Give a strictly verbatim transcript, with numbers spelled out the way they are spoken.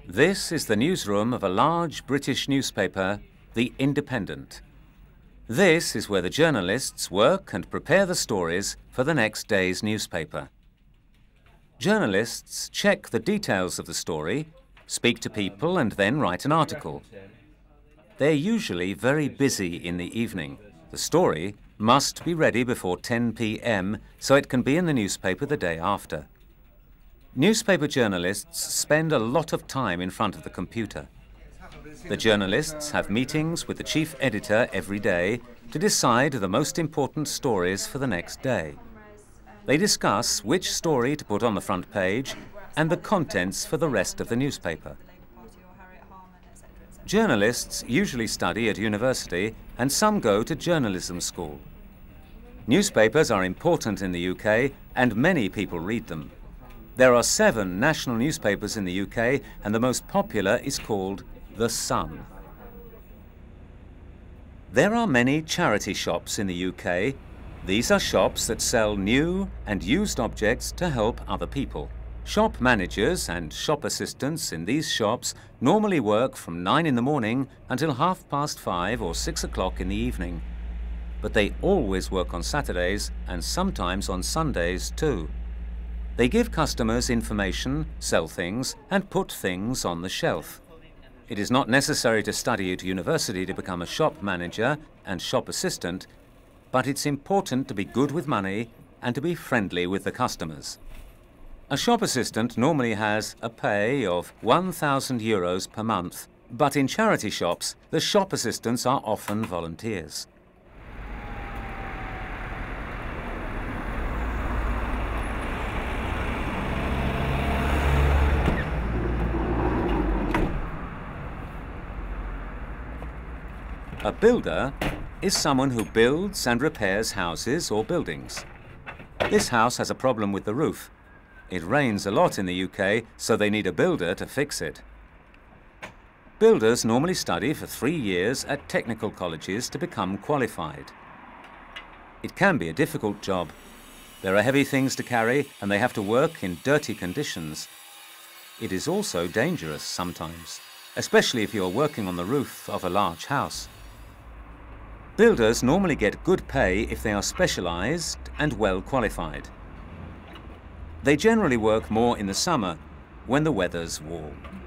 This is the newsroom of a large British newspaper, The Independent. This is where the journalists work and prepare the stories for the next day's newspaper. Journalists check the details of the story, speak to people and then write an article. They're usually very busy in the evening. The story must be ready before ten p m so it can be in the newspaper the day after. Newspaper journalists spend a lot of time in front of the computer. The journalists have meetings with the chief editor every day to decide the most important stories for the next day. They discuss which story to put on the front page and the contents for the rest of the newspaper. Journalists usually study at university and some go to journalism school. Newspapers are important in the U K and many people read them. There are seven national newspapers in the U K and the most popular is called The Sun. There are many charity shops in the U K. These are shops that sell new and used objects to help other people. Shop managers and shop assistants in these shops normally work from nine in the morning until half past five or six o'clock in the evening. But they always work on Saturdays and sometimes on Sundays too. They give customers information, sell things and put things on the shelf. It is not necessary to study at university to become a shop manager and shop assistant, but it's important to be good with money and to be friendly with the customers. A shop assistant normally has a pay of one thousand euros per month, but in charity shops, the shop assistants are often volunteers. A builder is someone who builds and repairs houses or buildings. This house has a problem with the roof. It rains a lot in the U K, so they need a builder to fix it. Builders normally study for three years at technical colleges to become qualified. It can be a difficult job. There are heavy things to carry and they have to work in dirty conditions. It is also dangerous sometimes, especially if you're working on the roof of a large house. Builders normally get good pay if they are specialized and well qualified. They generally work more in the summer when the weather's warm.